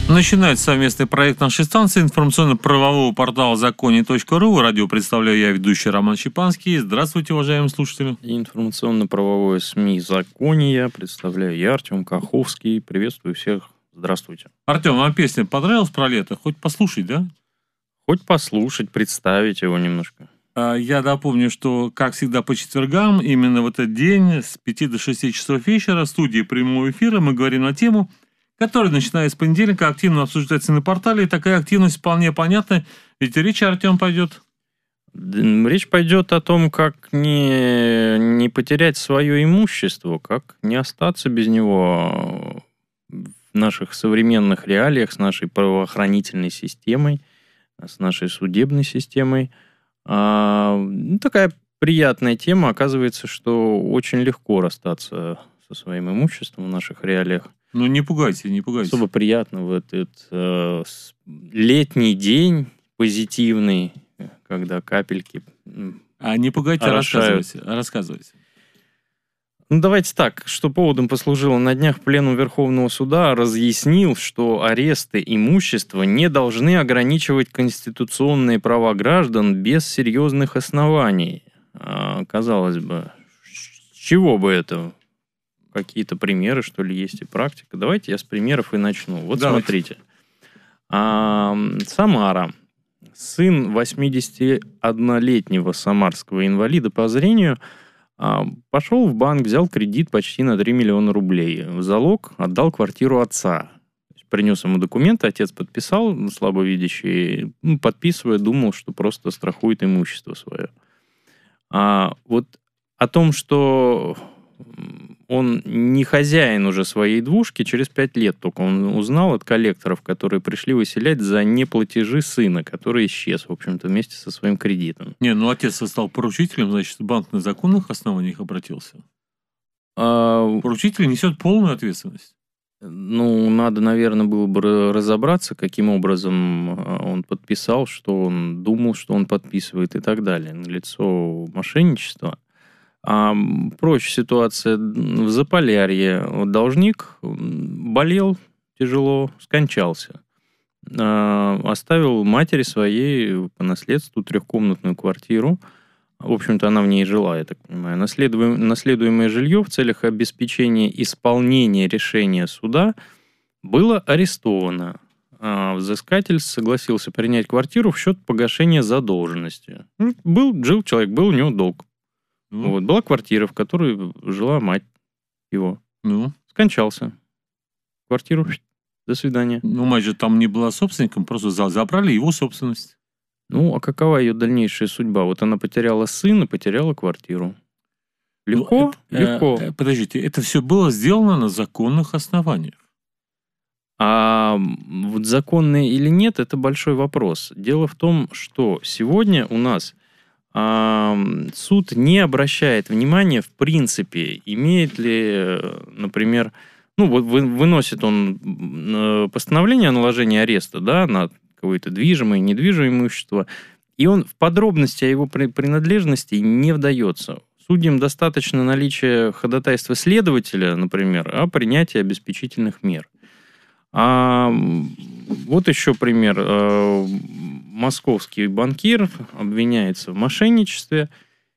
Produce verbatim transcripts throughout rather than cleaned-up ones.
Начинает совместный проект нашей станции информационно-правового портала законе точка ру. Радио представляю я, ведущий Роман Щепанский. Здравствуйте, уважаемые слушатели. Информационно-правовое СМИ «Закония» представляю я, Артем Каховский. Приветствую всех. Здравствуйте. Артем, вам песня понравилась про лето? Хоть послушать, да? Хоть послушать, представить его немножко. Я напомню, что, как всегда, по четвергам, именно в этот день с пяти до шести часов вечера в студии прямого эфира мы говорим на тему, который, начиная с понедельника, активно обсуждается на портале. И такая активность вполне понятна. Ведь речь, Артем, пойдет... Речь пойдет о том, как не, не потерять свое имущество, как не остаться без него в наших современных реалиях, с нашей правоохранительной системой, с нашей судебной системой. А, такая приятная тема. Оказывается, что очень легко расстаться со своим имуществом в наших реалиях. Ну, не пугайте, не пугайте. Особо приятно в этот э, летний день позитивный, когда капельки А не пугайте, а рассказывайте, рассказывайте. Ну, давайте так, что поводом послужило. На днях Пленум Верховного Суда разъяснил, что аресты имущества не должны ограничивать конституционные права граждан без серьезных оснований. А, казалось бы, с чего бы это? Какие-то примеры, что ли, есть и практика. Давайте я с примеров и начну. Вот Давайте. Смотрите. А, Самара. Сын восьмидесятиоднолетнего самарского инвалида по зрению а, пошел в банк, взял кредит почти на три миллиона рублей. В залог отдал квартиру отца. Принес ему документы, отец подписал, слабовидящий, ну, подписывая, думал, что просто страхует имущество свое. А, вот о том, что он не хозяин уже своей двушки, через пять лет только он узнал от коллекторов, которые пришли выселять за неплатежи сына, который исчез, в общем-то, вместе со своим кредитом. Не, ну отец стал поручителем, значит, банк на законных основаниях обратился. А... Поручитель несет полную ответственность. Ну, надо, наверное, было бы разобраться, каким образом он подписал, что он думал, что он подписывает и так далее. Налицо мошенничество. А проще ситуация в Заполярье. Должник болел тяжело, скончался. А, оставил матери своей по наследству трехкомнатную квартиру. В общем-то, она в ней жила, я так понимаю. Наследуем, наследуемое жилье в целях обеспечения исполнения решения суда было арестовано. А взыскатель согласился принять квартиру в счет погашения задолженности. Был, жил человек, был у него долг. Ну. Вот, была квартира, в которой жила мать его. Ну. Скончался. Квартиру, до свидания. Ну, мать же там не была собственником, просто забрали его собственность. Ну, а какова ее дальнейшая судьба? Вот она потеряла сына, потеряла квартиру. Легко? Ну, это, Легко. Э, подождите, это все было сделано на законных основаниях. А вот законные или нет, это большой вопрос. Дело в том, что сегодня у нас суд не обращает внимания, в принципе, имеет ли, например, ну, вот выносит он постановление о наложении ареста, да, на какое-то движимое, недвижимое имущество, и он в подробности о его принадлежности не вдается. Судьям достаточно наличия ходатайства следователя, например, о принятии обеспечительных мер. А вот еще пример. Московский банкир обвиняется в мошенничестве.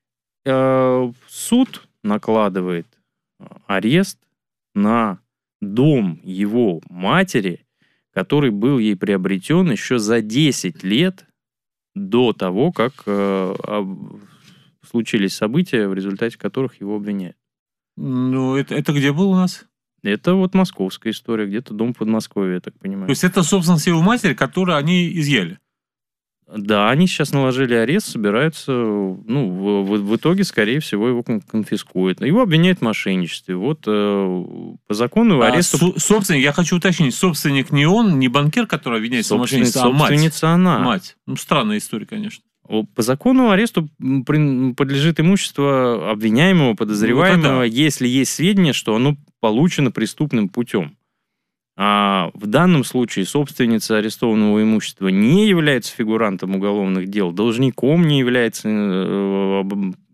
Суд накладывает арест на дом его матери, который был ей приобретен еще за десять лет до того, как случились события, в результате которых его обвиняют. Ну, это, это где был у нас? Это вот московская история, где-то дом в Подмосковье, я так понимаю. То есть это собственность его матери, которую они изъяли? Да, они сейчас наложили арест, собираются, ну, в, в, в итоге, скорее всего, его конфискуют. Его обвиняют в мошенничестве. Вот э, по закону а аресту... Со- собственник, я хочу уточнить, собственник не он, не банкир, который обвиняется в мошенничестве, а мать. Собственница она. Мать. Ну, странная история, конечно. По закону аресту подлежит имущество обвиняемого, подозреваемого, ну, если есть сведения, что оно получено преступным путем. А в данном случае собственница арестованного имущества не является фигурантом уголовных дел, должником не является,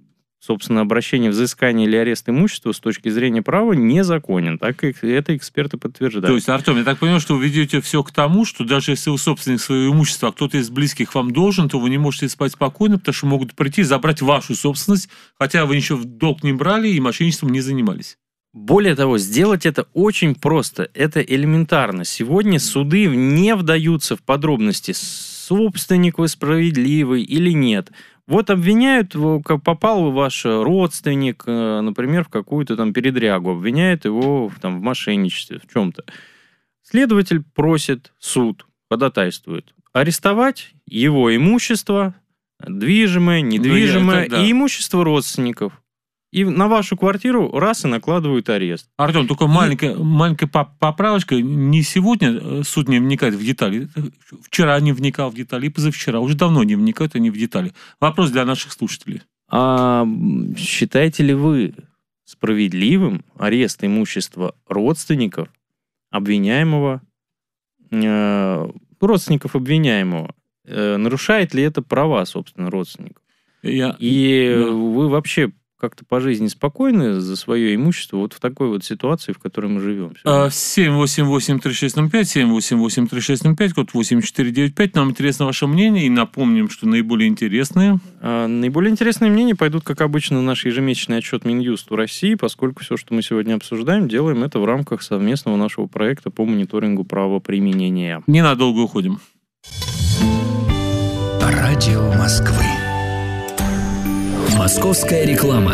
собственно, обращение взыскания или арест имущества с точки зрения права незаконен. Так и это эксперты подтверждают. То есть, Артем, я так понимаю, что вы ведете все к тому, что даже если вы собственник своего имущества, а кто-то из близких вам должен, то вы не можете спать спокойно, потому что могут прийти и забрать вашу собственность, хотя вы ничего в долг не брали и мошенничеством не занимались. Более того, сделать это очень просто. Это элементарно. Сегодня суды не вдаются в подробности, собственник вы справедливый или нет. Вот обвиняют, как попал ваш родственник, например, в какую-то там передрягу, обвиняют его там, в мошенничестве, в чем-то. Следователь просит суд, ходатайствует, арестовать его имущество, движимое, недвижимое, это, да. и имущество родственников. И на вашу квартиру раз и накладывают арест. Артем, только и... маленькая, маленькая поправочка. Не сегодня суд не вникает в детали. Вчера не вникал в детали, и позавчера. Уже давно не вникают они в детали. Вопрос для наших слушателей. А считаете ли вы справедливым арест имущества родственников обвиняемого, э, родственников обвиняемого? Э, нарушает ли это права, собственно, родственников? Я... И да. вы вообще... как-то по жизни спокойны за свое имущество вот в такой вот ситуации, в которой мы живем? семь восемь восемь три шесть ноль пять, семь восемь восемь три шесть ноль пять, код восемь четыре девять пять. Нам интересно ваше мнение, и напомним, что наиболее интересные... А, наиболее интересные мнения пойдут, как обычно, в наш ежемесячный отчет Минюсту России, поскольку все, что мы сегодня обсуждаем, делаем это в рамках совместного нашего проекта по мониторингу правоприменения. Ненадолго уходим. Радио Москвы. Московская реклама.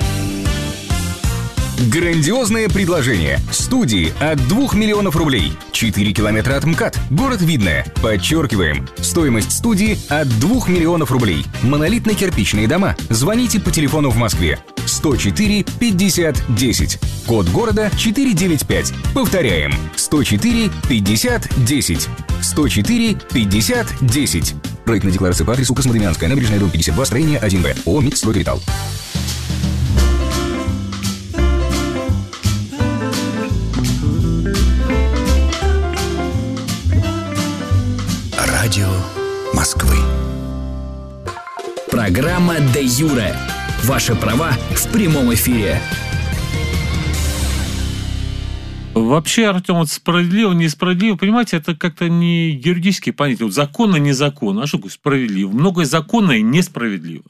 Грандиозное предложение. Студии от двух миллионов рублей. четыре километра от МКАД. Город Видное. Подчеркиваем. Стоимость студии от двух миллионов рублей. Монолитно-кирпичные дома. Звоните по телефону в Москве. сто четыре пятьдесят десять. Код города четыреста девяносто пять. Повторяем. сто четыре пятьдесят десять. сто четыре пятьдесят десять. Проектная декларация по адресу Космодемьянская, набережная, дом пятьдесят два, строение один Б. ООО «Микс Стройкапитал». Радио Москвы. Программа «Де Юре». Ваши права в прямом эфире. Вообще, Артем, вот справедливо, несправедливо, понимаете, это как-то не юридические понятия. Вот законно, незаконно. А что такое справедливо? Многое законно и несправедливо.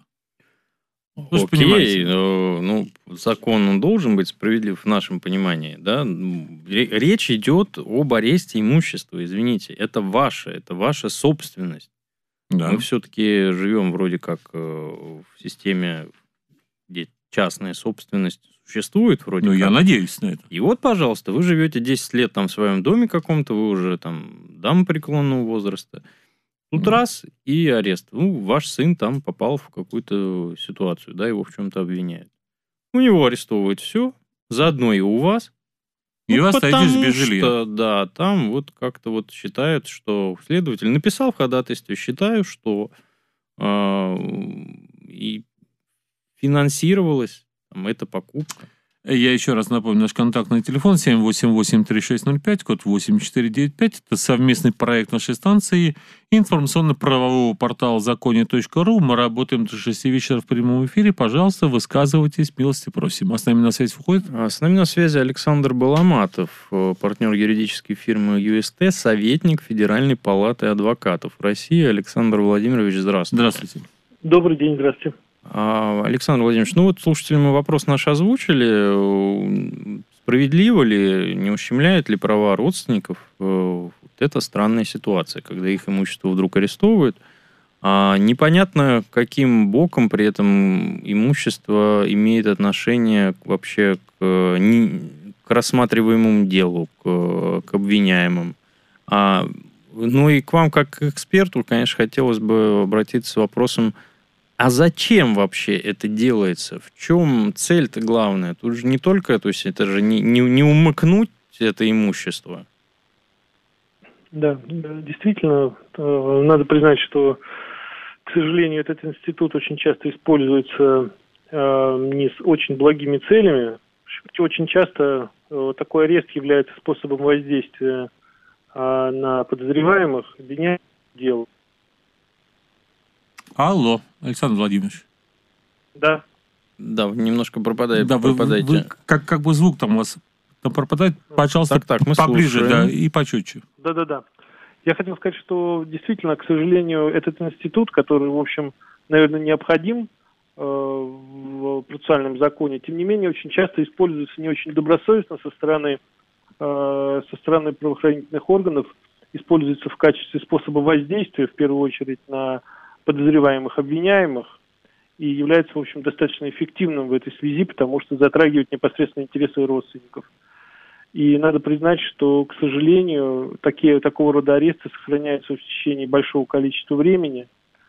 Вы Окей, но, ну, закон он должен быть справедлив в нашем понимании, да? Речь идет об аресте имущества, извините. Это ваше, это ваша собственность. Да. Мы все-таки живем вроде как в системе, где частная собственность существует вроде ну, как. Ну, я надеюсь на это. И вот, пожалуйста, вы живете десять лет там в своем доме каком-то, вы уже там дама преклонного возраста. Тут mm. раз, и арест. Ну, ваш сын там попал в какую-то ситуацию, да, его в чем-то обвиняют. У него арестовывают все, заодно и у вас. И ну, вы остаетесь без жилья. Что, да, там вот как-то вот считают, что следователь написал в ходатайстве, считаю, что э, и финансировалась там, эта покупка. Я еще раз напомню, наш контактный телефон семь восемь восемь три шесть ноль пять, код восемь четыре девять пять. Это совместный проект нашей станции информационно-правового портала законе точка ру. Мы работаем до шести вечера в прямом эфире. Пожалуйста, высказывайтесь, милости просим. А с нами на связь выходит? А с нами на связи Александр Баламатов, партнер юридической фирмы ю эс ти, советник Федеральной палаты адвокатов России. Александр Владимирович, здравствуйте. Здравствуйте. Добрый день, здравствуйте. Александр Владимирович, ну вот слушатели, мы вопрос наш озвучили. Справедливо ли, не ущемляет ли права родственников вот эта странная ситуация, когда их имущество вдруг арестовывают, а непонятно, каким боком при этом имущество имеет отношение вообще к, не, к рассматриваемому делу, к, к обвиняемым. А, ну и к вам, как к эксперту, конечно, хотелось бы обратиться с вопросом, а зачем вообще это делается? В чем цель-то главная? Тут же не только, то есть это же не, не, не умыкнуть это имущество. Да, действительно, надо признать, что, к сожалению, этот институт очень часто используется э, не с очень благими целями. Очень часто э, такой арест является способом воздействия э, на подозреваемых, обвиняемых в деле. Алло, Александр Владимирович. Да. Да, немножко пропадает, да, вы, пропадаете. Вы, как, как бы звук там у вас там пропадает, пожалуйста, так, так, мы поближе, слушаем. Да, и почетче. Да-да-да. Я хотел сказать, что действительно, к сожалению, этот институт, который, в общем, наверное, необходим э, в процессуальном законе, тем не менее, очень часто используется не очень добросовестно со стороны, э, со стороны правоохранительных органов, используется в качестве способа воздействия, в первую очередь, на подозреваемых, обвиняемых, и является, в общем, достаточно эффективным в этой связи, потому что затрагивает непосредственно интересы родственников. И надо признать, что, к сожалению, такие, такого рода аресты сохраняются в течение большого количества времени,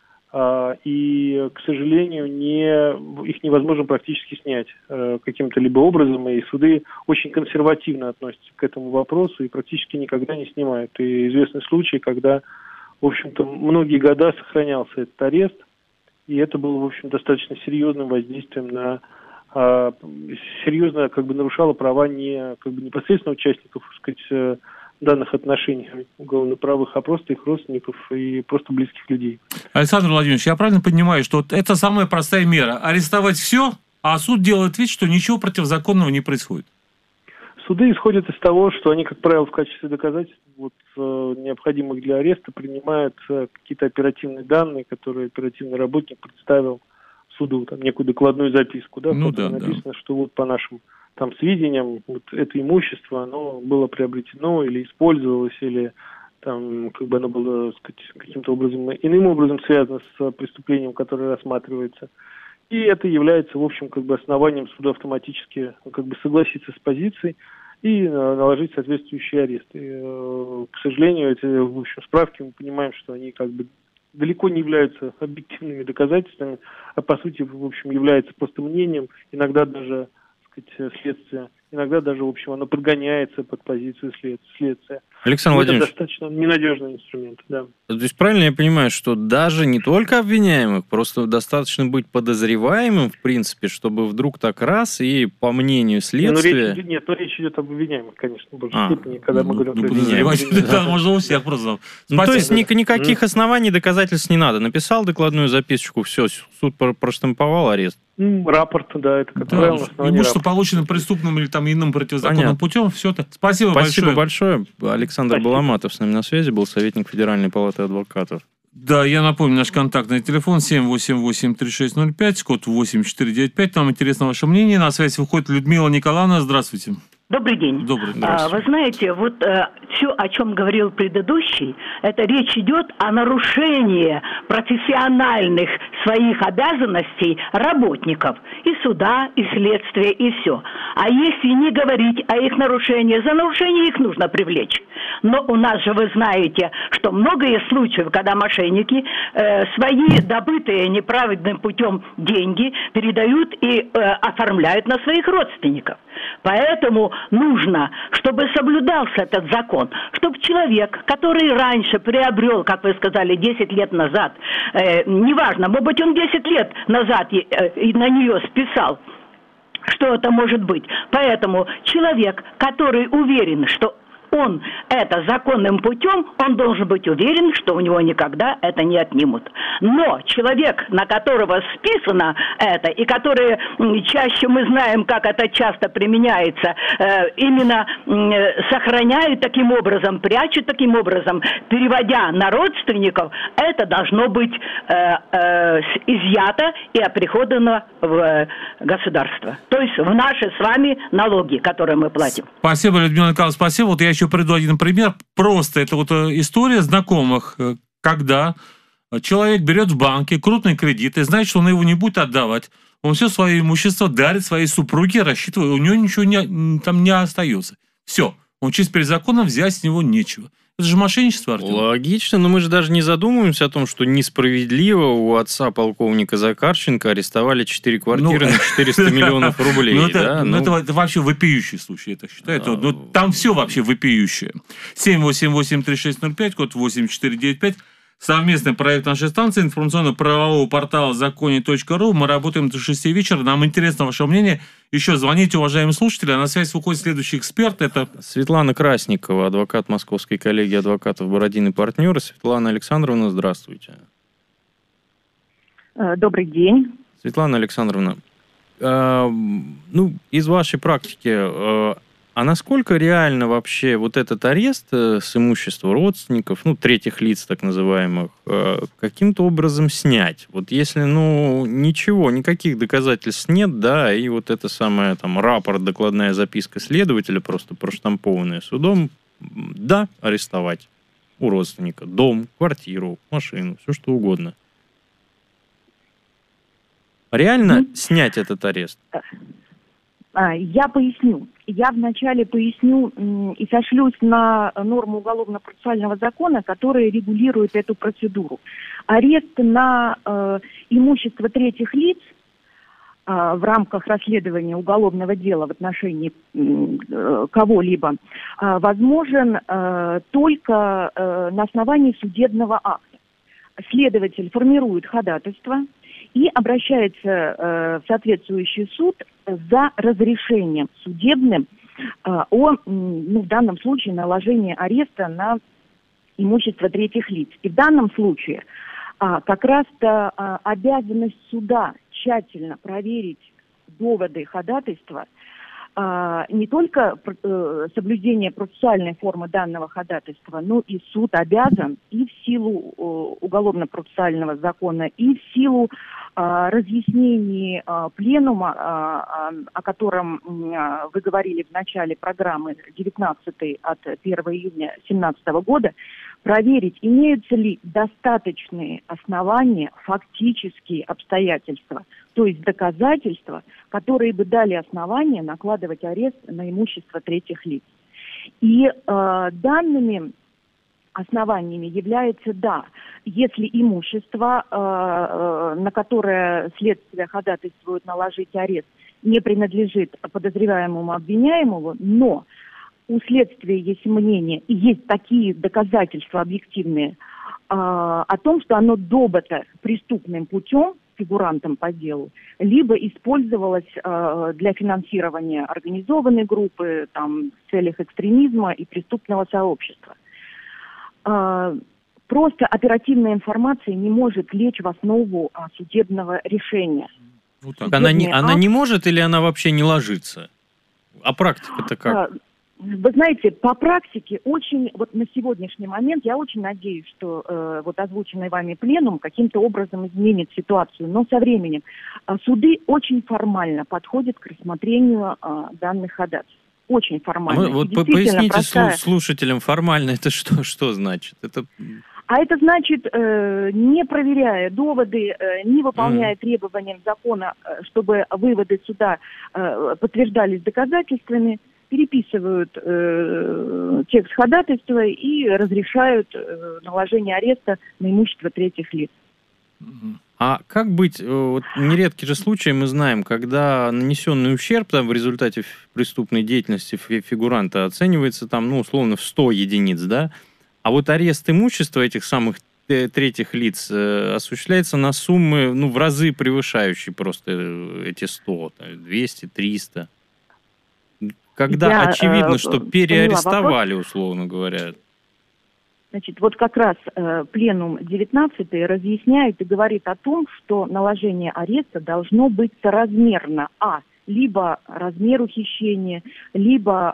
а, и, к сожалению, не, их невозможно практически снять а, каким-то либо образом, и суды очень консервативно относятся к этому вопросу и практически никогда не снимают. И известны случаи, когда, в общем-то, многие года сохранялся этот арест, и это было, в общем, достаточно серьезным воздействием на, а, серьезно как бы нарушало права не как бы непосредственно участников, так сказать, данных отношений уголовно-правых, а просто их родственников и просто близких людей. Александр Владимирович, я правильно понимаю, что вот это самая простая мера – арестовать все, а суд делает вид, что ничего противозаконного не происходит? Суды исходят из того, что они, как правило, в качестве доказательств вот, э, необходимых для ареста принимают э, какие-то оперативные данные, которые оперативный работник представил суду, там, некую докладную записку, да, в ну, которой да, написано, да. что вот по нашим там сведениям вот это имущество, оно было приобретено или использовалось, или там как бы оно было, так сказать, каким-то образом, иным образом связано с преступлением, которое рассматривается. И это является, в общем, как бы основанием суда автоматически как бы согласиться с позицией и наложить соответствующие аресты. И, к сожалению, эти, в общем, справки мы понимаем, что они как бы далеко не являются объективными доказательствами, а по сути, в общем, являются просто мнением, иногда даже, так сказать, следствия, иногда даже, в общем, оно подгоняется под позицию след, следствия. Александр Владимирович, это достаточно ненадежный инструмент, да. То есть правильно я понимаю, что даже не только обвиняемых, просто достаточно быть подозреваемым, в принципе, чтобы вдруг так раз и, по мнению следствия... Ну, речь, нет, но речь идет об обвиняемых, конечно, в большей а, степени, когда мы говорим ну, про подозревать, да, можно у всех просто. Ну, то есть ни, никаких оснований, доказательств не надо. Написал докладную записочку, все, суд проштамповал, арест. Рапорт, да, это как да, правило основание. Имущество получено преступным или там иным противозаконным Понятно. путем, все это. Спасибо, Спасибо большое. большое. Александр Спасибо. Баламатов с нами на связи, был советник Федеральной палаты адвокатов. Да, я напомню, наш контактный телефон семь восемь восемь три шесть ноль пять, код восемь четыре девять пять. Нам интересно ваше мнение. На связь выходит Людмила Николаевна. Здравствуйте. Добрый день. Добрый день. А, вы знаете, вот э, все, о чем говорил предыдущий, это речь идет о нарушении профессиональных своих обязанностей работников. И суда, и следствия, и все. А если не говорить о их нарушении, за нарушение их нужно привлечь. Но у нас же, вы знаете, что многие случаи, когда мошенники э, свои добытые неправедным путем деньги передают и э, оформляют на своих родственников. Поэтому нужно, чтобы соблюдался этот закон, чтобы человек, который раньше приобрел, как вы сказали, десять лет назад, э, неважно, может быть, он десять лет назад и, э, и на нее списал, что это может быть. Поэтому человек, который уверен, что он это законным путем, он должен быть уверен, что у него никогда это не отнимут. Но человек, на которого списано это, и который чаще мы знаем, как это часто применяется, э, именно э, сохраняют таким образом, прячут таким образом, переводя на родственников, это должно быть э, э, изъято и оприходовано в э, государство. То есть в наши с вами налоги, которые мы платим. Спасибо, Людмила Николаевна, спасибо. Вот я еще приду один пример. Просто это вот история знакомых, когда человек берет в банке крупный кредит и знает, что он его не будет отдавать. Он все свое имущество дарит своей супруге, рассчитывая, у него ничего не, там не остается. Все. Он чисто перед законом, взять с него нечего. Это же мошенничество, Артем. Логично, но мы же даже не задумываемся о том, что несправедливо у отца полковника Закарченко арестовали четыре квартиры ну, на четыреста миллионов рублей. Ну, это, да? ну, ну, это, это вообще вопиющий случай, я так считаю. Это, ну, там все вообще вопиющее. семь восемь восемь три шесть ноль пять, код восемь четыре девять пять. Совместный проект нашей станции, информационно-правового портала законе точка ру. Мы работаем до шести вечера. Нам интересно ваше мнение. Еще звоните, уважаемые слушатели. А на связь выходит следующий эксперт. Это Светлана Красникова, адвокат Московской коллегии адвокатов «Бородин и партнеры». Светлана Александровна, здравствуйте. Добрый день. Светлана Александровна, э, ну, из вашей практики, э, а насколько реально вообще вот этот арест э, с имущества родственников, ну, третьих лиц так называемых, э, каким-то образом снять? Вот если, ну, ничего, никаких доказательств нет, да, и вот это самое, там, рапорт, докладная записка следователя, просто проштампованная судом, да, арестовать у родственника дом, квартиру, машину, все что угодно. Реально mm-hmm. снять этот арест? Я поясню. Я вначале поясню и сошлюсь на норму Уголовно-процессуального закона, которая регулирует эту процедуру. Арест на э, имущество третьих лиц э, в рамках расследования уголовного дела в отношении э, кого-либо э, возможен э, только э, на основании судебного акта. Следователь формирует ходатайство и обращается э, в соответствующий суд за разрешением судебным э, о, ну, в данном случае, наложении ареста на имущество третьих лиц. И в данном случае э, как раз-то э, обязанность суда тщательно проверить доводы ходатайства, э, не только э, соблюдение процессуальной формы данного ходатайства, но и суд обязан и в силу э, уголовно-процессуального закона, и в силу разъяснений пленума, о котором вы говорили в начале программы, девятнадцатый от первого июня две тысячи семнадцатого года, проверить, имеются ли достаточные основания, фактические обстоятельства, то есть доказательства, которые бы дали основания накладывать арест на имущество третьих лиц. И э, данными основаниями является, да, если имущество, э, э, на которое следствие ходатайствует наложить арест, не принадлежит подозреваемому, обвиняемому, но у следствия есть мнение и есть такие доказательства объективные э, о том, что оно добыто преступным путем, фигурантом по делу, либо использовалось э, для финансирования организованной группы, там, в целях экстремизма и преступного сообщества. Просто оперативная информация не может лечь в основу а, судебного решения. Вот так. Она, не, она не может или она вообще не ложится? А практика-то как? А, вы знаете, по практике очень, вот на сегодняшний момент, я очень надеюсь, что э, вот озвученный вами пленум каким-то образом изменит ситуацию. Но со временем э, суды очень формально подходят к рассмотрению э, данных ходатайств. Очень формально. А вот поясните простая... слушателям, формально это что, что значит? Это... А это значит, э, не проверяя доводы, э, не выполняя mm. требованиям закона, э, чтобы выводы суда э, подтверждались доказательствами, переписывают э, текст ходатайства и разрешают э, наложение ареста на имущество третьих лиц. Mm-hmm. А как быть, вот нередки же случаи мы знаем, когда нанесенный ущерб там, в результате преступной деятельности фигуранта оценивается там, ну, условно, в сто единиц, да? А вот арест имущества этих самых третьих лиц э, осуществляется на суммы, ну, в разы превышающие просто эти сто, двести, триста. Когда Я, очевидно, э, что переарестовали, условно говоря. Значит, вот как раз э, пленум девятнадцатый разъясняет и говорит о том, что наложение ареста должно быть соразмерно, а, либо размеру хищения, либо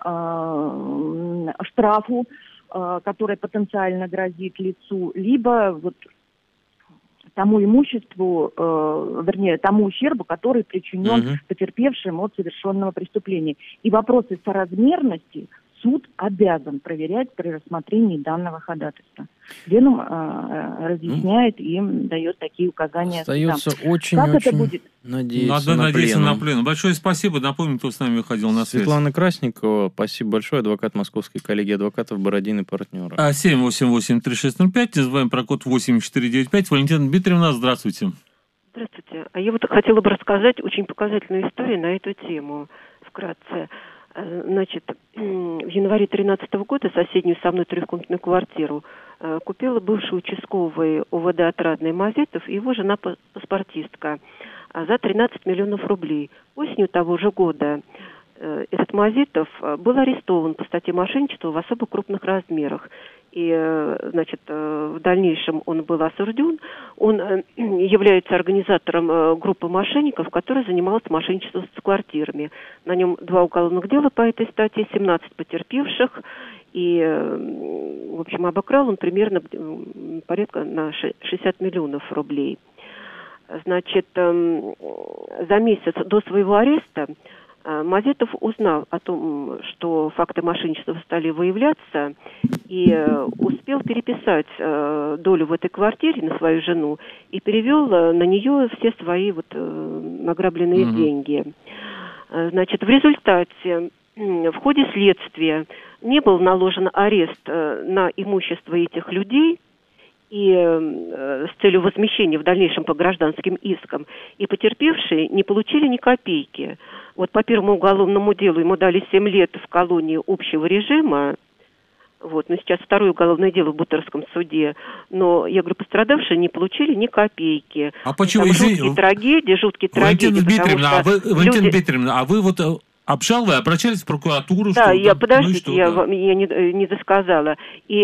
э, штрафу, э, который потенциально грозит лицу, либо вот тому имуществу, э, вернее, тому ущербу, который причинен угу. потерпевшим от совершенного преступления. И вопросы соразмерности суд обязан проверять при рассмотрении данного ходатайства. Пленум э, разъясняет ну, и дает такие указания. Остается очень, как очень это будет? Надеяться Надо на надеяться пленум. на пленум. Большое спасибо. Напомню, кто с нами выходил на связь. Светлана Красникова, спасибо большое, адвокат Московской коллегии адвокатов Бородин и партнеры. А семь восемь восемь три шесть ноль пять, не забываем про код восемь четыре девять пять. Валентина Дмитриевна, здравствуйте. Здравствуйте. А я вот хотела бы рассказать очень показательную историю на эту тему вкратце. Значит, в январе тринадцатого года соседнюю со мной трехкомнатную квартиру купила бывший участковый УВД Отрадный Мазетов и его жена-паспортистка за тринадцать миллионов рублей. Осенью того же года этот Мазетов был арестован по статье мошенничества в особо крупных размерах. и, значит, в дальнейшем он был осужден. Он является организатором группы мошенников, которая занималась мошенничеством с квартирами. На нем два уголовных дела по этой статье, семнадцать потерпевших. И, в общем, обокрал он примерно порядка на шестьдесят миллионов рублей. Значит, за месяц до своего ареста Мазетов узнал о том, что факты мошенничества стали выявляться, и успел переписать долю в этой квартире на свою жену и перевел на нее все свои вот награбленные mm-hmm. деньги. Значит, в результате, в ходе следствия не был наложен арест на имущество этих людей, и э, с целью возмещения в дальнейшем по гражданским искам, и потерпевшие не получили ни копейки. Вот по первому уголовному делу ему дали семь лет в колонии общего режима, вот, но сейчас второе уголовное дело в Бутырском суде, но, я говорю, пострадавшие не получили ни копейки. А почему? Там Извини, жуткие трагедии, жуткие Валентина трагедии. Дмитриевна, а вы, Валентина люди... Дмитриевна, а вы вот обжаловали, обращались в прокуратуру? Да, что, я, да? подождите, ну я, да? я не, не досказала. И,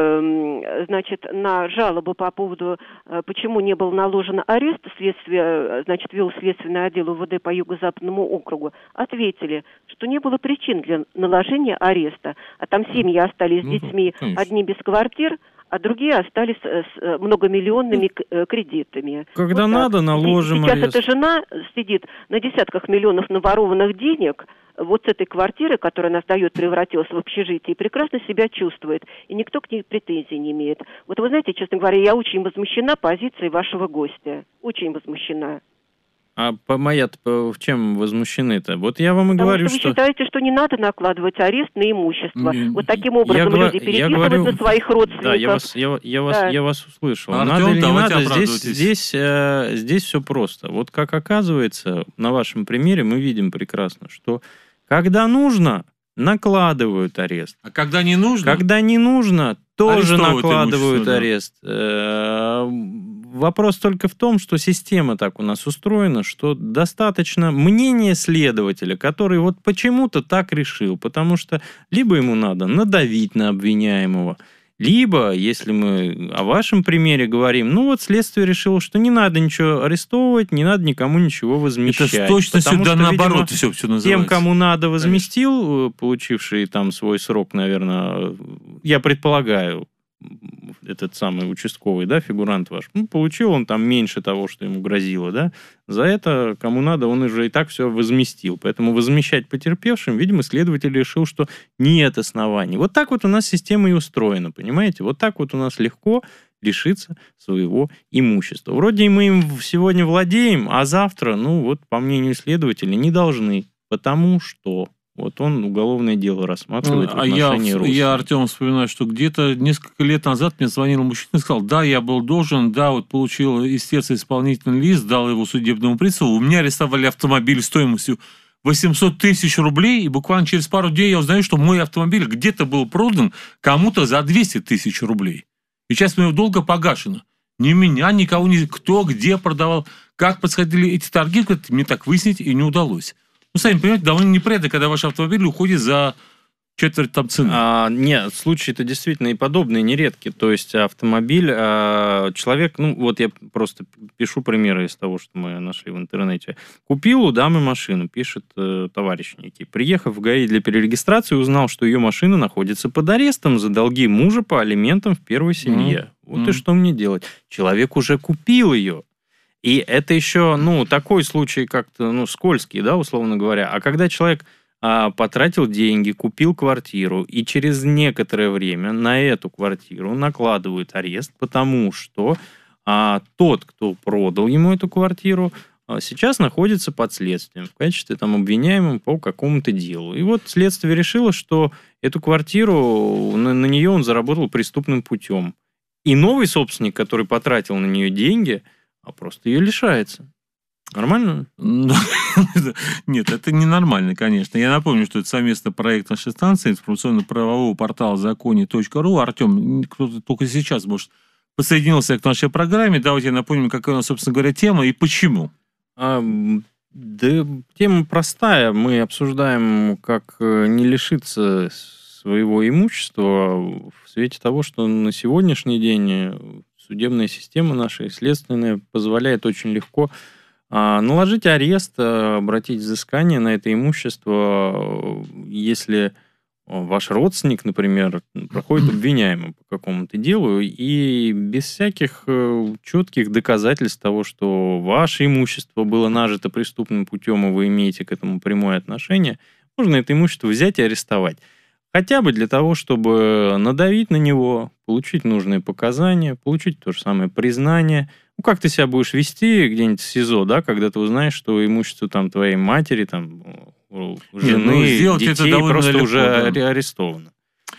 э, значит, на жалобу по поводу, э, почему не был наложен арест, следствие, значит, вел следственный отдел УВД по Юго-Западному округу, ответили, что не было причин для наложения ареста. А там семьи остались ну, с детьми, конечно. одни без квартир, а другие остались с многомиллионными кредитами. Когда вот надо, наложим Сейчас арест. эта жена сидит на десятках миллионов наворованных денег, вот с этой квартиры, которую она сдает, превратилась в общежитие, и прекрасно себя чувствует, и никто к ней претензий не имеет. Вот вы знаете, честно говоря, я очень возмущена позицией вашего гостя. Очень возмущена. А по моя-то в чем возмущены-то? Вот я вам и Потому говорю, что... что... вы считаете, что не надо накладывать арест на имущество. Mm, вот таким образом я люди гва... переписывают говорю... на своих родственников. Да, я вас, я, я вас, да. я вас услышал. Артем, надо или не надо, здесь, оправдывайтесь. здесь, э, здесь все просто. Вот как оказывается, на вашем примере мы видим прекрасно, что когда нужно, накладывают арест. А когда не нужно? Когда не нужно, тоже Арестовывают накладывают имущество, да. арест. Э, Вопрос только в том, что система так у нас устроена, что достаточно мнения следователя, который вот почему-то так решил, потому что либо ему надо надавить на обвиняемого, либо, если мы о вашем примере говорим, ну вот следствие решило, что не надо ничего арестовывать, не надо никому ничего возмещать. Это с точностью да наоборот все, все называется. Тем, кому надо, возместил, конечно. Получивший там свой срок, наверное, я предполагаю, этот самый участковый, да, фигурант ваш, ну, получил он там меньше того, что ему грозило, да, за это, кому надо, он уже и так все возместил. Поэтому возмещать потерпевшим, видимо, следователь решил, что нет оснований. Вот так вот у нас система и устроена, понимаете? Вот так вот у нас легко лишиться своего имущества. Вроде и мы им сегодня владеем, а завтра, ну, вот, по мнению следователя, не должны, потому что... Вот он уголовное дело рассматривает а в отношении я, родственников. я, Артем, вспоминаю, что где-то несколько лет назад мне звонил мужчина и сказал, да, я был должен, да, вот получил истец исполнительный лист, дал его судебному приставу, у меня арестовали автомобиль стоимостью восемьсот тысяч рублей, и буквально через пару дней я узнаю, что мой автомобиль где-то был продан кому-то за двести тысяч рублей. И часть моего долга погашена. Ни меня, никого, ни кто, где продавал, как подходили эти торги, мне так выяснить и не удалось. Ну, сами понимаете, довольно неприятно, когда ваш автомобиль уходит за четверть там цены. А, нет, случаи-то действительно и подобные нередки. То есть автомобиль, а, человек, ну вот я просто пишу примеры из того, что мы нашли в интернете. Купил у дамы машину, пишет э, товарищ некий. Приехав в ГАИ для перерегистрации, узнал, что ее машина находится под арестом за долги мужа по алиментам в первой семье. Mm-hmm. Вот mm-hmm. и что мне делать? Человек уже купил ее. И это еще, ну, такой случай как-то, ну, скользкий, да, условно говоря. А когда человек а, потратил деньги, купил квартиру, и через некоторое время на эту квартиру накладывают арест, потому что а, тот, кто продал ему эту квартиру, а, сейчас находится под следствием в качестве там обвиняемого по какому-то делу. И вот следствие решило, что эту квартиру, на, на нее он заработал преступным путем. И новый собственник, который потратил на нее деньги, а просто ее лишается. Нормально? Нет, это ненормально, конечно. Я напомню, что это совместный проект нашей станции, информационно-правового портала законе точка ру. Артем, кто-то только сейчас, может, подсоединился к нашей программе. Давайте я напомню, какая у нас, собственно говоря, тема и почему. А, да, тема простая. Мы обсуждаем, как не лишиться своего имущества в свете того, что на сегодняшний день судебная система наша и следственная позволяет очень легко наложить арест, обратить взыскание на это имущество, если ваш родственник, например, проходит обвиняемым по какому-то делу, и без всяких четких доказательств того, что ваше имущество было нажито преступным путем, и вы имеете к этому прямое отношение, можно это имущество взять и арестовать. Хотя бы для того, чтобы надавить на него, получить нужные показания, получить то же самое признание. Ну, как ты себя будешь вести где-нибудь в СИЗО, да, когда ты узнаешь, что имущество там твоей матери, там, жены, Нет, ну, детей просто легко, уже да. арестовано.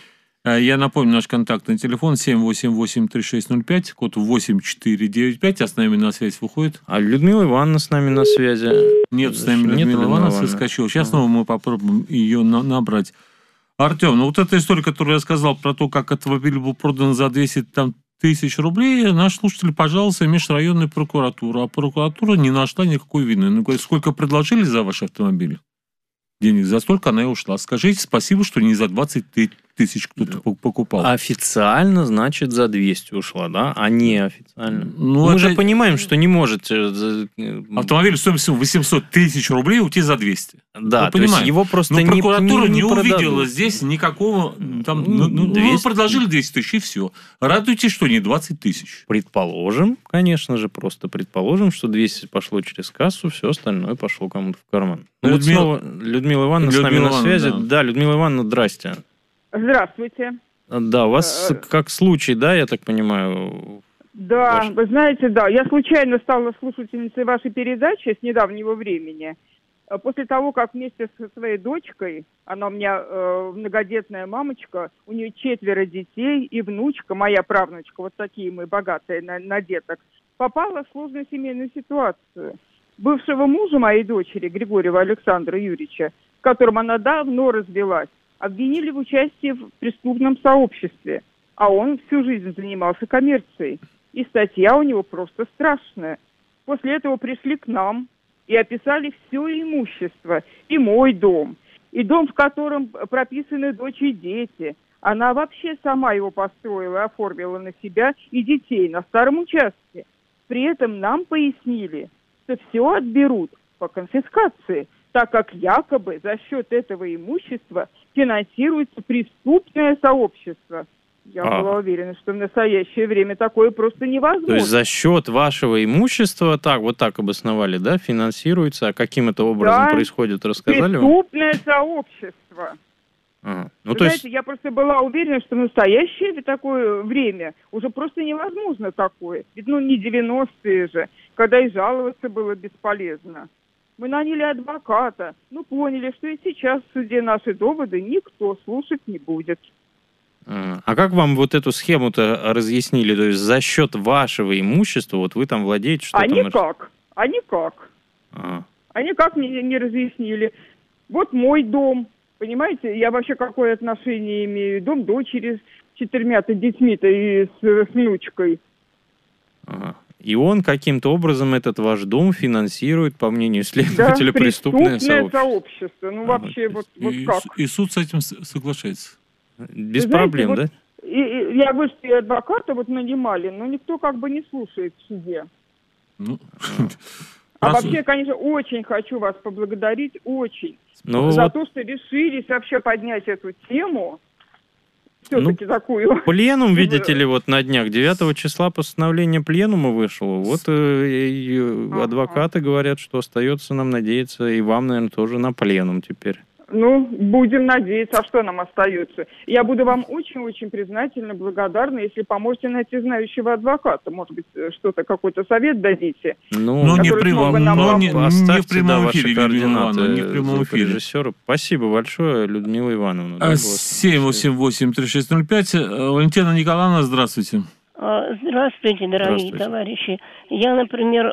Я напомню, наш контактный телефон семь восемь восемь три шесть ноль пять, код восемь четыре девять пять, а с нами на связь выходит. А Людмила Ивановна с нами на связи. Нет, с нами Нет, Людмила Ивановна соскочила. Сейчас снова мы попробуем ее на- набрать. Артем, ну вот эта история, которую я сказал про то, как автомобиль был продан за двести там, тысяч рублей, наш слушатель пожаловался в межрайонную прокуратуру, а прокуратура не нашла никакой вины. Ну, говорит, сколько предложили за ваш автомобиль? Денег за столько она и ушла. Скажите спасибо, что не за двадцать тысяч кто-то покупал. Официально, значит, за двести ушла, да? А не официально. Ну, Мы это... же понимаем, что не может... Автомобиль стоимостью восемьсот тысяч рублей уйти за двести. Да, то есть его просто Но не прокуратура не, не, не увидела продадут. здесь никакого... Там, ну, ну, вы предложили двести тысяч, и все. Радуйтесь, что не двадцать тысяч. Предположим, конечно же, просто предположим, что двести пошло через кассу, все остальное пошло кому-то в карман. Ну, Людмила... вот снова Людмила Ивановна Людмила с нами Ивановна, на связи. Да. да, Людмила Ивановна, здрасте. Здравствуйте. Да, у вас как случай, да, я так понимаю? Да, ваш... вы знаете, да, я случайно стала слушательницей вашей передачи с недавнего времени. После того, как вместе со своей дочкой, она у меня э, многодетная мамочка, у нее четверо детей и внучка, моя правнучка, вот такие мы богатые на, на деток, попала в сложную семейную ситуацию. Бывшего мужа моей дочери, Григорьева Александра Юрьевича, с которым она давно развелась, обвинили в участии в преступном сообществе, а он всю жизнь занимался коммерцией. И статья у него просто страшная. После этого пришли к нам и описали все имущество, и мой дом, и дом, в котором прописаны дочь и дети. Она вообще сама его построила, оформила на себя и детей на старом участке. При этом нам пояснили, что все отберут по конфискации, так как якобы за счет этого имущества финансируется преступное сообщество. Я а. была уверена, что в настоящее время такое просто невозможно. То есть за счет вашего имущества, так вот так обосновали, да, финансируется, а каким это образом да. происходит, рассказали вам? Преступное сообщество. Ага. Ну, Вы то знаете, есть... я просто была уверена, что в настоящее такое время уже просто невозможно такое. Ведь ну не девяностые же, когда и жаловаться было бесполезно. Мы наняли адвоката, ну поняли, что и сейчас в суде наши доводы никто слушать не будет. А как вам вот эту схему-то разъяснили? То есть за счет вашего имущества, вот вы там владеете что-то... А никак, а никак. А, а никак мне не разъяснили. Вот мой дом, понимаете, я вообще какое отношение имею? Дом дочери с четырьмя-то детьми-то и с, с внучкой. Ага. И он каким-то образом этот ваш дом финансирует, по мнению следователя, да, преступное, преступное сообщество. сообщество. Ну, а, вообще, вот, вот и, как? И суд с этим соглашается? Без Вы проблем, знаете, да? Вот, и, и, я говорю, что и адвоката вот нанимали, но никто как бы не слушает в суде. Ну, а вообще, конечно, очень хочу вас поблагодарить, очень, ну, за вот... то, что решились вообще поднять эту тему. Все-таки ну, такую. Пленум, видите ли, вот на днях, девятого числа постановление пленума вышло. Вот э, и ага. адвокаты говорят, что остается нам надеяться, и вам, наверное, тоже на пленум теперь. Ну, будем надеяться. А что нам остается? Я буду вам очень-очень признательна, благодарна, если поможете найти знающего адвоката. Может быть, что-то, какой-то совет дадите. Ну, ну не, при, но не, не в прямом эфире, координаты не в прямом эфире. Режиссера. Спасибо большое, Людмила Ивановна. Да, семь восемь восемь три шесть ноль пять. Валентина Николаевна, здравствуйте. Здравствуйте, дорогие Здравствуйте. товарищи. Я, например,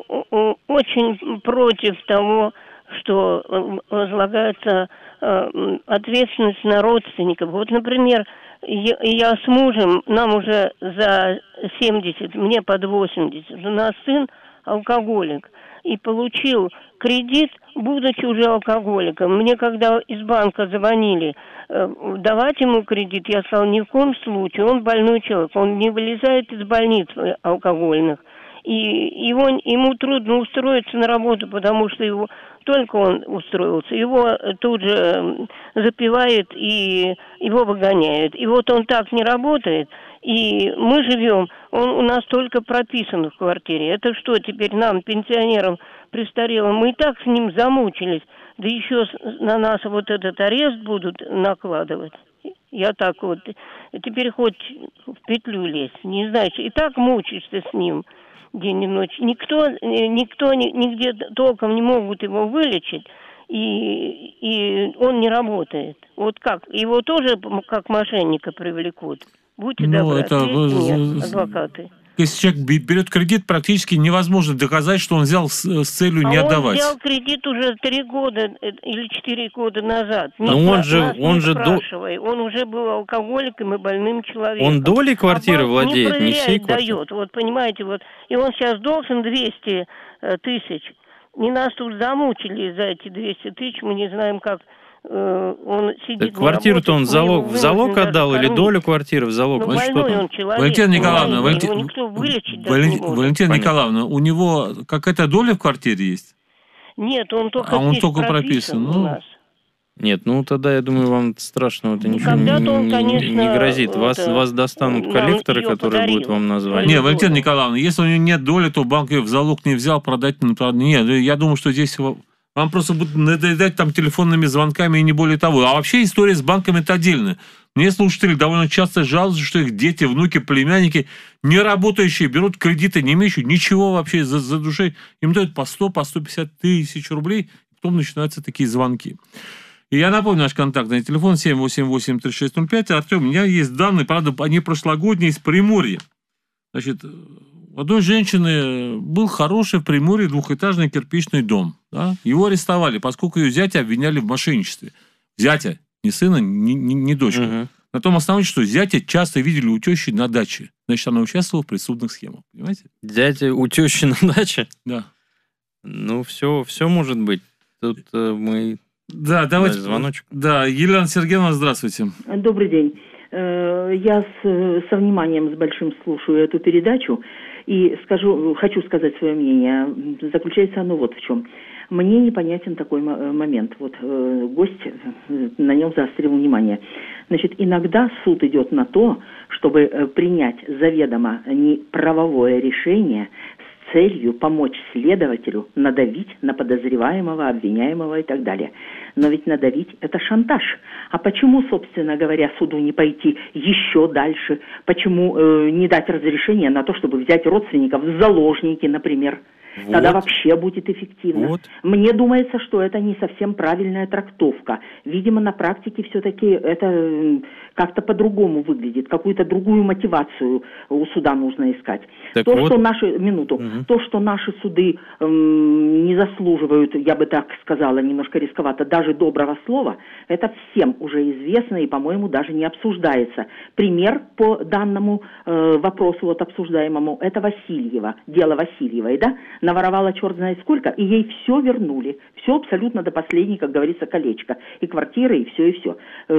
очень против того, что возлагается э, ответственность на родственников. Вот, например, я, я с мужем, нам уже за семьдесят, мне под восемьдесят. У нас сын алкоголик и получил кредит, будучи уже алкоголиком. Мне когда из банка звонили, э, давать ему кредит, я сказала, ни в коем случае, он больной человек, он не вылезает из больниц алкогольных. И его, ему трудно устроиться на работу, потому что его, только он устроился, его тут же запивают и его выгоняют. И вот он так не работает, и мы живем, он у нас только прописан в квартире. Это что, теперь нам, пенсионерам, престарелым, мы и так с ним замучились, да еще на нас вот этот арест будут накладывать. Я так вот, теперь хоть в петлю лезть, не знаю, и так мучаешься с ним день и ночь. Никто, никто нигде толком не могут его вылечить, и, и он не работает. Вот как? Его тоже как мошенника привлекут. Будьте ну, добры, это... мне, адвокаты. Если человек берет кредит, практически невозможно доказать, что он взял с, с целью а не отдавать. Он взял кредит уже три года или четыре года назад. Но он нас, же, нас он же до... Он уже был алкоголиком и больным человеком. Он долей квартиры а владеет, не, не всей квартиры. Дает. Вот понимаете, вот и он сейчас должен двести тысяч. Не нас тут замучили за эти двести тысяч, мы не знаем, как он сидит. Так квартиру-то он в залог, в залог отдал или долю квартиры в залог? Ну, больной он человек. Валентина Николаевна, Валентин... его никто вылечить Валентин... не может. Валентина Понятно. Николаевна, у него какая-то доля в квартире есть? Нет, он только, а он только прописан, прописан. у Ну... нас. Нет, ну тогда, я думаю, вам страшного-то ничего не, он, конечно, не грозит. Вас, это, вас достанут коллекторы, которые будут вам назвать. Не, Валентина Николаевна, если у него нет доли, то банк ее в залог не взял, продать не продать. Нет, я думаю, что здесь вам просто будут надоедать там телефонными звонками и не более того. А вообще история с банками это отдельная. Мне слушатели довольно часто жалуются, что их дети, внуки, племянники, не работающие, берут кредиты, не имеющие ничего вообще за, за душой. Им дают по сто, по сто пятьдесят тысяч рублей, потом начинаются такие звонки. И я напомню наш контактный телефон семь восемь восемь три шесть ноль пять. Артем, у меня есть данные, правда, они прошлогодние из Приморья. Значит, у одной женщины был хороший в Приморье двухэтажный кирпичный дом. Да? Его арестовали, поскольку ее зятя обвиняли в мошенничестве. Зятя, не сына, не, не, не дочка. Угу. На том основании, что зятя часто видели у тещи на даче. Значит, она участвовала в преступных схемах. Понимаете? Зятя у тещи на даче? Да. Ну, все, все может быть. Тут э, мы... Да, давайте. Звоночек. Да, Елена Сергеевна, здравствуйте. Добрый день. Я с, со вниманием, с большим слушаю эту передачу и скажу, хочу сказать свое мнение. Заключается оно вот в чем. Мне непонятен такой момент. Вот гость на нем заострил внимание. Значит, иногда суд идет на то, чтобы принять заведомо неправовое решение с целью помочь следователю надавить на подозреваемого, обвиняемого и так далее. Но ведь надавить – это шантаж. А почему, собственно говоря, суду не пойти еще дальше? Почему э, не дать разрешение на то, чтобы взять родственников в заложники, например? Вот. Тогда вообще будет эффективно. Вот. Мне думается, что это не совсем правильная трактовка. Видимо, на практике все-таки это как-то по-другому выглядит. Какую-то другую мотивацию у суда нужно искать. Так то, вот. что наши, минуту, угу. то, что наши суды эм, не заслуживают, я бы так сказала, немножко рисковато, даже доброго слова, это всем уже известно и, по-моему, даже не обсуждается. Пример по данному э, вопросу, вот обсуждаемому, это Васильева, дело Васильевой, да? Наворовала черт знает сколько, и ей все вернули. Все абсолютно до последней, как говорится, колечко. И квартира, и все, и все.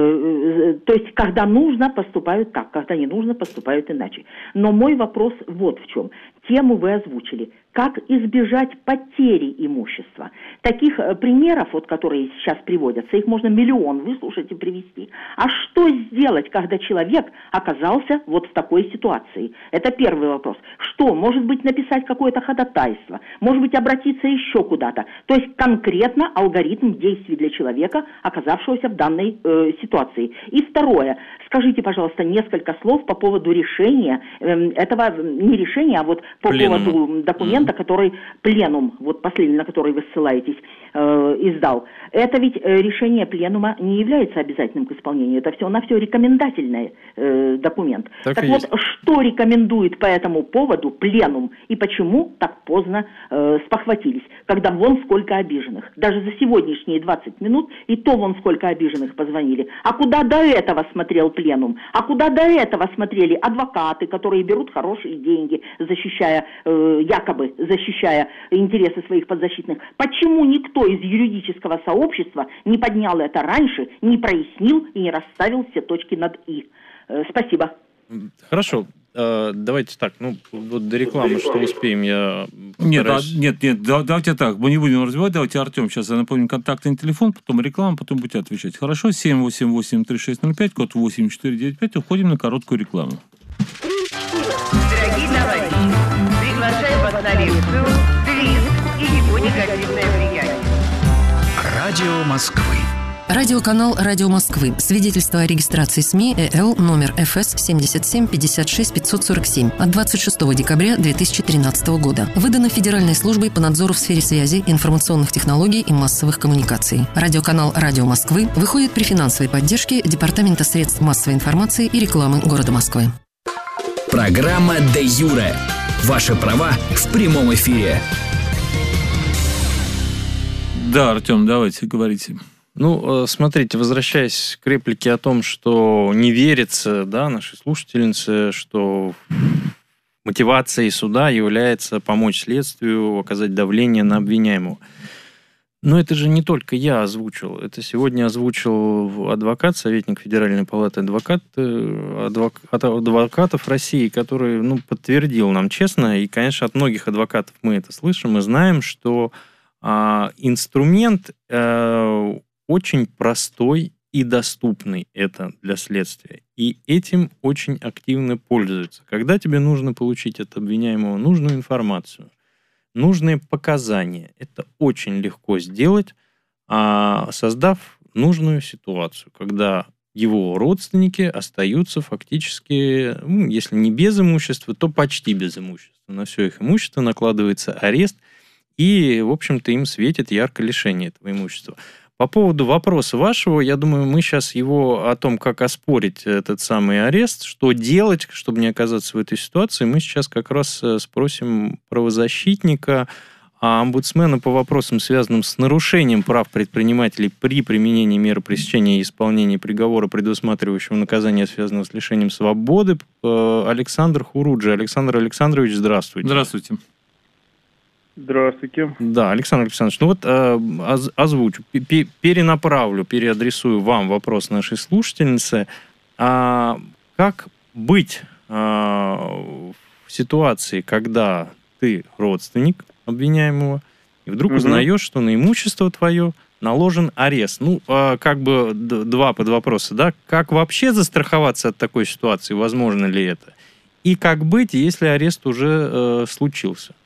То есть, когда нужно, поступают так, когда не нужно, поступают иначе. Но мой вопрос вот в чем. Тему вы озвучили. Как избежать потери имущества? Таких э, примеров, вот, которые сейчас приводятся, их можно миллион выслушать и привести. А что сделать, когда человек оказался вот в такой ситуации? Это первый вопрос. Что? Может быть, написать какое-то ходатайство? Может быть, обратиться еще куда-то? То есть, конкретно алгоритм действий для человека, оказавшегося в данной э, ситуации. И второе. Скажите, пожалуйста, несколько слов по поводу решения, э, этого, не решения, а вот по Пленума. поводу документа, который пленум, вот последний, на который вы ссылаетесь, э, издал. Это ведь э, решение пленума не является обязательным к исполнению. Это все на все рекомендательный э, документ. Так, так вот, есть. Что рекомендует по этому поводу пленум и почему так поздно э, спохватились, когда вон сколько обиженных. Даже за сегодняшние двадцать минут и то вон сколько обиженных позвонили. А куда до этого смотрел пленум? А куда до этого смотрели адвокаты, которые берут хорошие деньги, защищая э, якобы защищая интересы своих подзащитных. Почему никто из юридического сообщества не поднял это раньше, не прояснил и не расставил все точки над «и»? Спасибо. Хорошо. Давайте так, ну, вот до рекламы, что успеем, я... Нет, а, нет, нет, да, давайте так, мы не будем развивать, давайте, Артем, сейчас я напомню контактный телефон, потом реклама, потом будете отвечать. Хорошо, семь восемь восемь три шесть ноль пять, код восемь четыре девять пять, уходим на короткую рекламу. Дорогие товарищи, приглашаю вас на лекцию «Твист и его негативное влияние». Радио Москвы. Радиоканал «Радио Москвы». Свидетельство о регистрации СМИ ЭЛ номер эф эс семьдесят семь пятьдесят шесть пятьсот сорок семь от двадцать шестого декабря две тысячи тринадцатого года. Выдано Федеральной службой по надзору в сфере связи, информационных технологий и массовых коммуникаций. Радиоканал «Радио Москвы» выходит при финансовой поддержке Департамента средств массовой информации и рекламы города Москвы. Программа «Де юре». Ваши права в прямом эфире. Да, Артем, давайте, говорите. Ну, смотрите, возвращаясь к реплике о том, что не верится, да, нашей слушательнице, что мотивацией суда является помочь следствию, оказать давление на обвиняемого. Но это же не только я озвучил. Это сегодня озвучил адвокат, советник Федеральной палаты адвокат, адвок, адвокатов России, который, ну, подтвердил нам честно, и, конечно, от многих адвокатов мы это слышим, мы знаем, что а, инструмент а, очень простой и доступный это для следствия. И этим очень активно пользуются. Когда тебе нужно получить от обвиняемого нужную информацию, нужные показания, это очень легко сделать, создав нужную ситуацию, когда его родственники остаются фактически, ну, если не без имущества, то почти без имущества. На все их имущество накладывается арест, и, в общем-то, им светит яркое лишение этого имущества. По поводу вопроса вашего, я думаю, мы сейчас его о том, как оспорить этот самый арест, что делать, чтобы не оказаться в этой ситуации, мы сейчас как раз спросим правозащитника, а омбудсмена по вопросам, связанным с нарушением прав предпринимателей при применении меры пресечения и исполнении приговора, предусматривающего наказание, связанного с лишением свободы, Александр Хуруджи. Александр Александрович, здравствуйте. Здравствуйте. Здравствуйте. Да, Александр Александрович, ну вот э, озвучу, перенаправлю, переадресую вам вопрос нашей слушательницы. А как быть а, в ситуации, когда ты родственник обвиняемого, и вдруг угу. узнаешь, что на имущество твое наложен арест? Ну, а, как бы два подвопроса, да? Как вообще застраховаться от такой ситуации, возможно ли это? И как быть, если арест уже э, случился?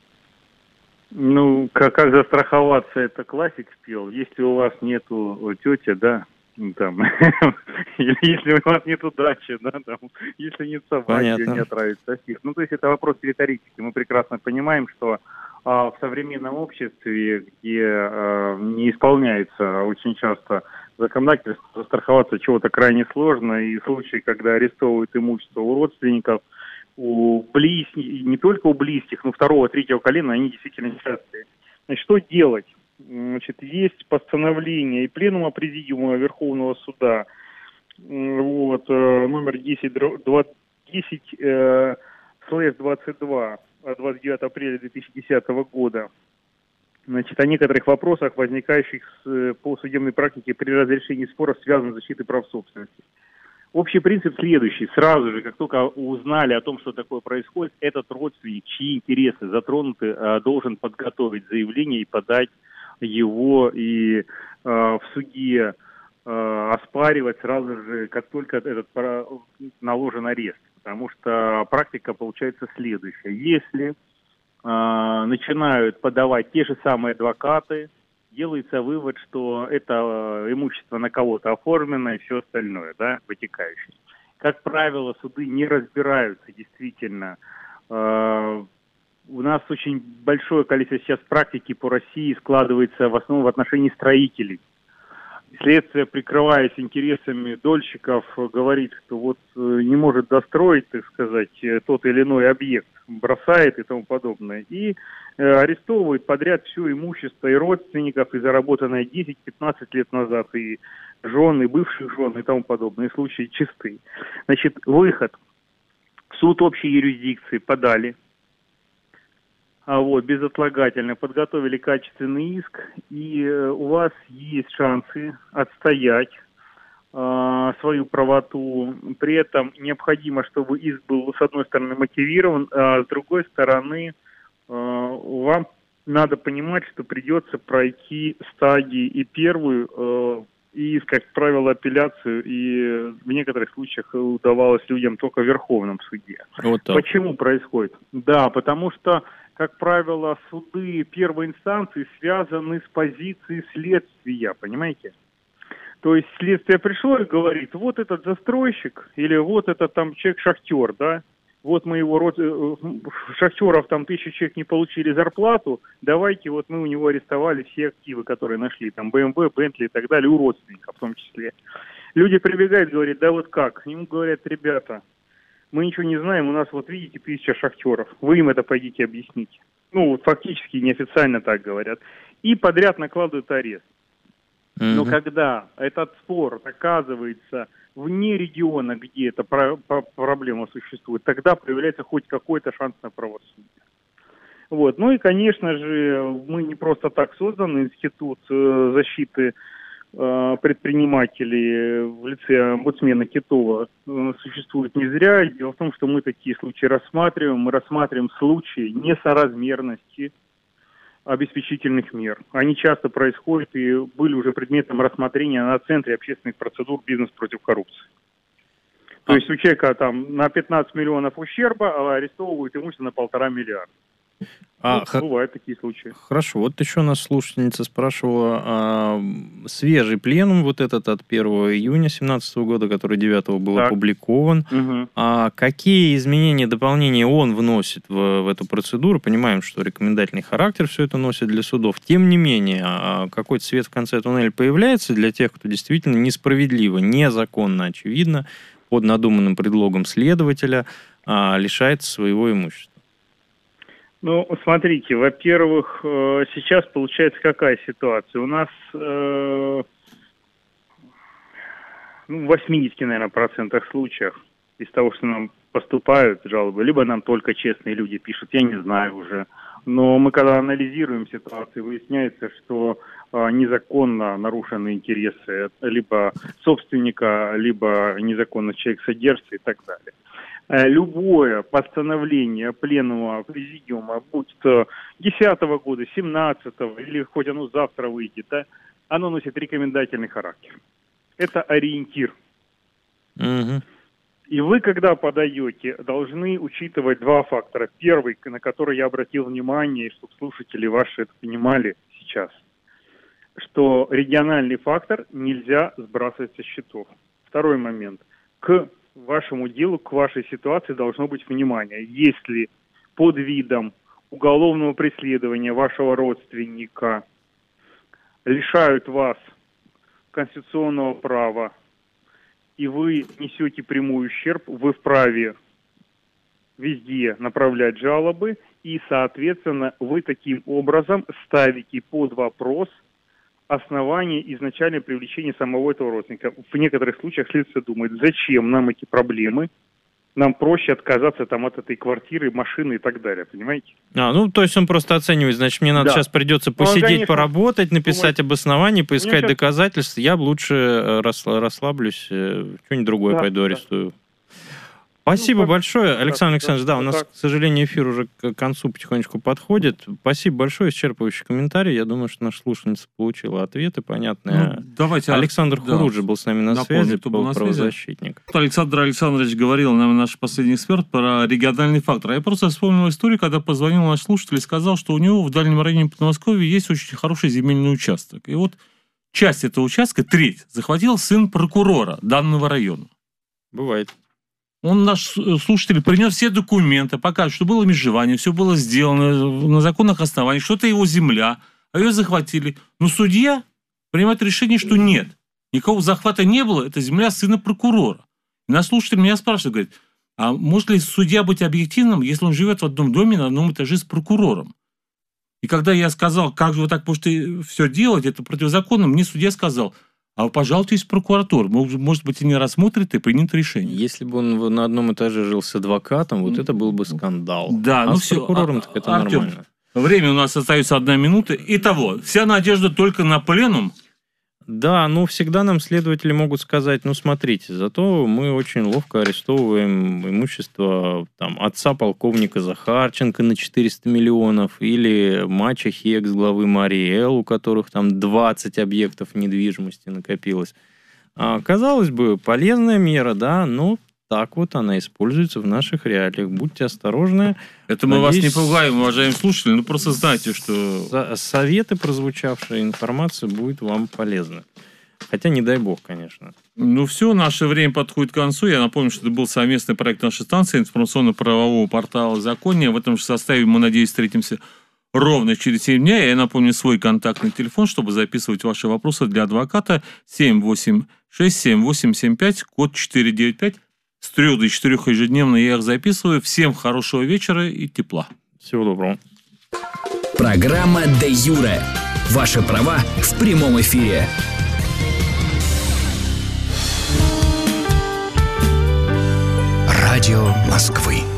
Ну, как, как застраховаться, это классик спел. Если у вас нету тети, да, там, или если у вас нету дачи, да, там, если нет собаки, не отравить сосед. Ну, то есть это вопрос риторический. Мы прекрасно понимаем, что а, в современном обществе, где а, не исполняется очень часто законодательство, застраховаться чего-то крайне сложно, и случаи, когда арестовывают имущество у родственников, у близких, не только у близких, но второго, третьего колена, они действительно частые. Значит, что делать? Значит, есть постановление и пленума Президиума Верховного Суда, вот, номер десять слэш двадцать два от двадцать девятого апреля две тысячи десятого года. Значит, о некоторых вопросах, возникающих с, по судебной практике при разрешении споров, связанных с защитой прав собственности. Общий принцип следующий. Сразу же, как только узнали о том, что такое происходит, этот родственник, чьи интересы затронуты, должен подготовить заявление и подать его и в суде оспаривать сразу же, как только этот наложен арест. Потому что практика получается следующая. Если начинают подавать те же самые адвокаты, делается вывод, что это имущество на кого-то оформлено и все остальное, да, вытекающее. Как правило, суды не разбираются действительно. Э, у нас очень большое количество сейчас практики по России складывается в основном в отношении строителей. Следствие, прикрываясь интересами дольщиков, говорит, что вот не может достроить, так сказать, тот или иной объект, бросает и тому подобное. И э, арестовывает подряд все имущество и родственников, и заработанное десять-пятнадцать лет назад, и жен, и бывших жен, и тому подобное. Случаи чисты. Значит, выход. В суд общей юрисдикции подали. а вот, безотлагательно, подготовили качественный иск, и э, у вас есть шансы отстоять э, свою правоту. При этом необходимо, чтобы иск был, с одной стороны, мотивирован, а с другой стороны, э, вам надо понимать, что придется пройти стадии и первую, э, и, как правило, апелляцию, и в некоторых случаях удавалось людям только в Верховном суде. Вот так. Почему происходит? Да, потому что, как правило, суды первой инстанции связаны с позицией следствия, понимаете? То есть следствие пришло и говорит, вот этот застройщик, или вот этот там человек-шахтер, да, вот мы его, род... шахтеров там тысяча человек не получили зарплату, давайте вот мы у него арестовали все активы, которые нашли, там бэ эм вэ, Бентли и так далее, у родственников в том числе. Люди прибегают, говорят, да вот как? Ему говорят, ребята, мы ничего не знаем, у нас вот видите тысяча шахтеров, вы им это пойдите объясните. Ну, вот фактически неофициально так говорят. И подряд накладывают арест. Mm-hmm. Но когда этот спор оказывается вне региона, где эта про- про- проблема существует, тогда появляется хоть какой-то шанс на правосудие. Вот. Ну и, конечно же, мы не просто так созданы, институт э, защиты э, предпринимателей в лице омбудсмена Китова э, существует не зря. Дело в том, что мы такие случаи рассматриваем. Мы рассматриваем случаи несоразмерности обеспечительных мер. Они часто происходят и были уже предметом рассмотрения на Центре общественных процедур «Бизнес против коррупции». То есть у человека там на пятнадцать миллионов ущерба, а арестовывают имущество на полтора миллиарда. А, ну, х... Бывают такие случаи. Хорошо, вот еще нас слушательница спрашивала, а, свежий пленум, вот этот от первого июня две тысячи семнадцатого года, который девятого был так. опубликован, угу. а какие изменения, дополнения он вносит в, в эту процедуру? Понимаем, что рекомендательный характер все это носит для судов. Тем не менее, а какой-то свет в конце туннеля появляется для тех, кто действительно несправедливо, незаконно, очевидно, под надуманным предлогом следователя а, лишается своего имущества? Ну, смотрите, во-первых, сейчас получается какая ситуация? У нас э, ну, в восьмидесяти, наверное, процентах случаев из того, что нам поступают жалобы, либо нам только честные люди пишут, я не знаю уже. Но мы когда анализируем ситуацию, выясняется, что э, незаконно нарушены интересы либо собственника, либо незаконно человек содержится и так далее. Любое постановление пленума президиума, будь то десятого года, семнадцатого, или хоть оно завтра выйдет, да, оно носит рекомендательный характер. Это ориентир. Mm-hmm. И вы, когда подаете, должны учитывать два фактора. Первый, на который я обратил внимание, чтобы слушатели ваши это понимали сейчас, что региональный фактор нельзя сбрасывать со счетов. Второй момент. К вашему делу, к вашей ситуации должно быть внимание. Если под видом уголовного преследования вашего родственника лишают вас конституционного права, и вы несете прямой ущерб, вы вправе везде направлять жалобы, и, соответственно, вы таким образом ставите под вопрос основание изначальное привлечения самого этого родственника. В некоторых случаях следствие думает, зачем нам эти проблемы, нам проще отказаться там от этой квартиры, машины и так далее, понимаете? А, ну, то есть он просто оценивает, значит, мне надо да. сейчас придется посидеть, он, конечно, поработать, написать думает, обоснование, поискать сейчас... доказательства, я лучше расслаблюсь, что-нибудь другое да, пойду арестую. Да. Спасибо ну, большое, Александр Александрович. Да, у нас, так. к сожалению, эфир уже к концу потихонечку подходит. Спасибо большое, исчерпывающий комментарий. Я думаю, что наша слушательница получила ответы понятные. Ну, давайте, Александр да, Хуруджи был с нами на напомню, связи, кто был на правозащитник. Связи. Александр Александрович говорил, нам наш последний эксперт, про региональный фактор. Я просто вспомнил историю, когда позвонил наш слушатель и сказал, что у него в дальнем районе Подмосковья есть очень хороший земельный участок. И вот часть этого участка, треть, захватил сын прокурора данного района. Бывает. Он, наш слушатель, принес все документы, показывает, что было межевание, все было сделано на законных основаниях, что это его земля, а ее захватили. Но судья принимает решение, что нет. Никакого захвата не было, это земля сына прокурора. И наш слушатель меня спрашивает, говорит, а может ли судья быть объективным, если он живет в одном доме на одном этаже с прокурором? И когда я сказал, как же вы так можете все делать, это противозаконно, мне судья сказал, а вы пожалуйтесь в прокуратуру. Может быть, и не рассмотрит и принят решение. Если бы он на одном этаже жил с адвокатом, вот это был бы скандал. Да, а ну с все. прокурором а, так это Артем, нормально. Время у нас остается одна минута. Итого, вся надежда только на пленум? Да, ну всегда нам следователи могут сказать, ну смотрите, зато мы очень ловко арестовываем имущество там, отца полковника Захарченко на четыреста миллионов или мачехи экс-главы Марии Эл, у которых там двадцать объектов недвижимости накопилось. А, казалось бы, полезная мера, да, но так вот она используется в наших реалиях. Будьте осторожны. Это мы Надеюсь, вас не пугаем, уважаемые слушатели, ну просто знайте, что... Советы, прозвучавшая информация, будет вам полезна. Хотя не дай бог, конечно. Ну все, наше время подходит к концу. Я напомню, что это был совместный проект нашей станции информационно-правового портала «Законие». В этом же составе мы, надеюсь, встретимся ровно через семь дней. Я напомню свой контактный телефон, чтобы записывать ваши вопросы для адвоката. семь восемь шесть семь восемь семь пять, код четыре девять пять. С трех до четырех ежедневно я их записываю. Всем хорошего вечера и тепла. Всего доброго. Программа «Де Юре». Ваши права в прямом эфире. Радио Москвы.